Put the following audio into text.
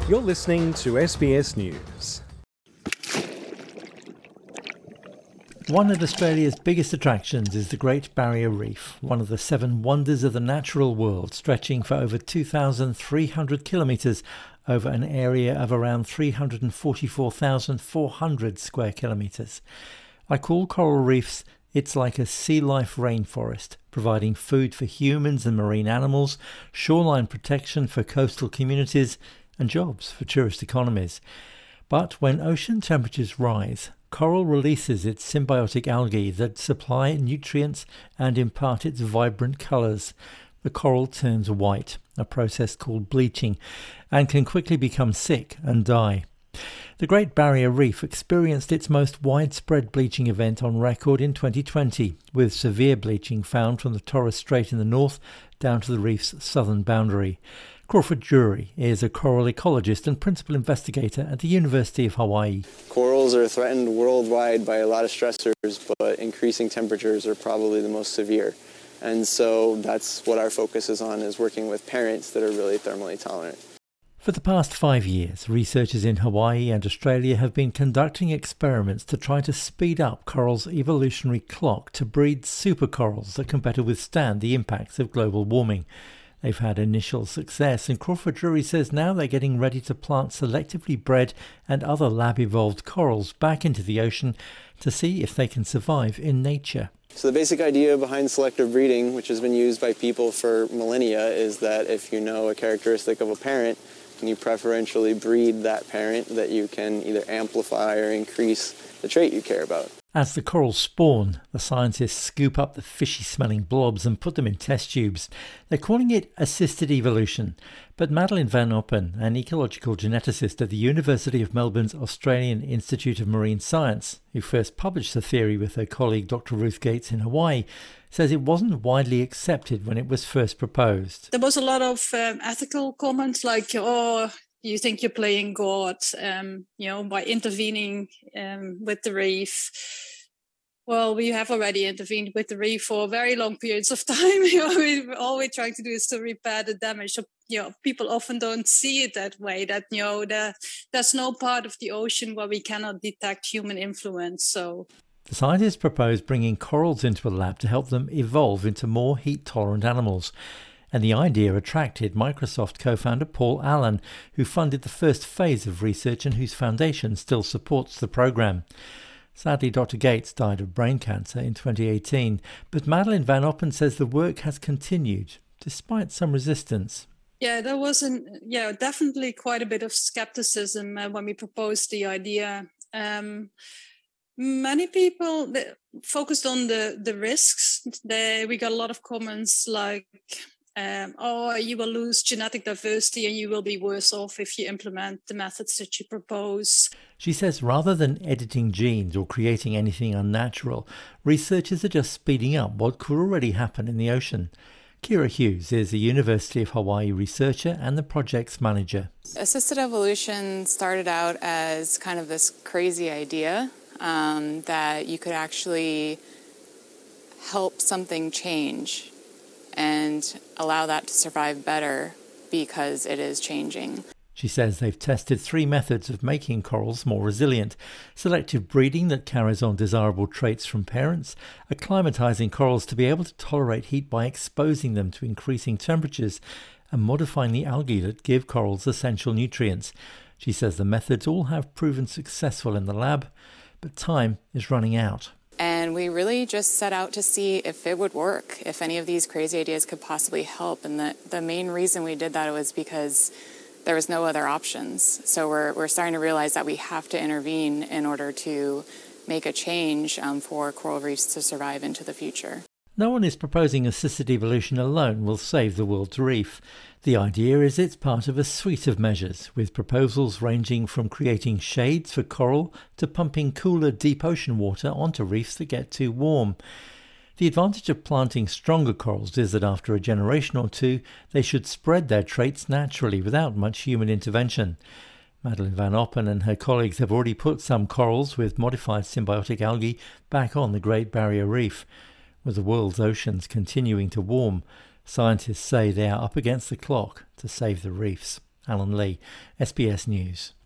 You're listening to SBS News. One of Australia's biggest attractions is the Great Barrier Reef, one of the 7 wonders of the natural world, stretching for over 2,300 kilometres over an area of around 344,400 square kilometres. Like all coral reefs, it's like a sea life rainforest, providing food for humans and marine animals, shoreline protection for coastal communities, and jobs for tourist economies. But when ocean temperatures rise, coral releases its symbiotic algae that supply nutrients and impart its vibrant colours. The coral turns white, a process called bleaching, and can quickly become sick and die. The Great Barrier Reef experienced its most widespread bleaching event on record in 2020, with severe bleaching found from the Torres Strait in the north down to the reef's southern boundary. Crawford Drury is a coral ecologist and principal investigator at the University of Hawaii. Corals are threatened worldwide by a lot of stressors, but increasing temperatures are probably the most severe. And so that's what our focus is on, is working with parents that are really thermally tolerant. For the past 5 years, researchers in Hawaii and Australia have been conducting experiments to try to speed up corals' evolutionary clock to breed supercorals that can better withstand the impacts of global warming. They've had initial success, and Crawford Drury says now they're getting ready to plant selectively bred and other lab-evolved corals back into the ocean to see if they can survive in nature. So the basic idea behind selective breeding, which has been used by people for millennia, is that if you know a characteristic of a parent, and you preferentially breed that parent, that you can either amplify or increase the trait you care about. As the corals spawn, the scientists scoop up the fishy-smelling blobs and put them in test tubes. They're calling it assisted evolution. But Madeleine Van Oppen, an ecological geneticist at the University of Melbourne's Australian Institute of Marine Science, who first published the theory with her colleague Dr. Ruth Gates in Hawaii, says it wasn't widely accepted when it was first proposed. There was a lot of ethical comments like, you think you're playing God, by intervening with the reef. Well, we have already intervened with the reef for very long periods of time. All we're trying to do is to repair the damage. So, people often don't see it that way, that, there's no part of the ocean where we cannot detect human influence. So the scientists propose bringing corals into a lab to help them evolve into more heat-tolerant animals. And the idea attracted Microsoft co-founder Paul Allen, who funded the first phase of research and whose foundation still supports the program. Sadly, Dr. Gates died of brain cancer in 2018, but Madeleine Van Oppen says the work has continued, despite some resistance. Yeah, there was definitely quite a bit of skepticism when we proposed the idea. Many people focused on the risks. We got a lot of comments like, you will lose genetic diversity and you will be worse off if you implement the methods that you propose. She says rather than editing genes or creating anything unnatural, researchers are just speeding up what could already happen in the ocean. Kira Hughes is a University of Hawaii researcher and the project's manager. Assisted evolution started out as kind of this crazy idea that you could actually help something change and allow that to survive better because it is changing. She says they've tested 3 methods of making corals more resilient: selective breeding that carries on desirable traits from parents, acclimatizing corals to be able to tolerate heat by exposing them to increasing temperatures, and modifying the algae that give corals essential nutrients. She says the methods all have proven successful in the lab, but time is running out. And we really just set out to see if it would work, if any of these crazy ideas could possibly help. And the main reason we did that was because there was no other options. So we're starting to realize that we have to intervene in order to make a change for coral reefs to survive into the future. No one is proposing assisted evolution alone will save the world's reef. The idea is it's part of a suite of measures, with proposals ranging from creating shades for coral to pumping cooler deep ocean water onto reefs that get too warm. The advantage of planting stronger corals is that after a generation or two, they should spread their traits naturally without much human intervention. Madeleine Van Oppen and her colleagues have already put some corals with modified symbiotic algae back on the Great Barrier Reef. With the world's oceans continuing to warm, scientists say they are up against the clock to save the reefs. Alan Lee, SBS News.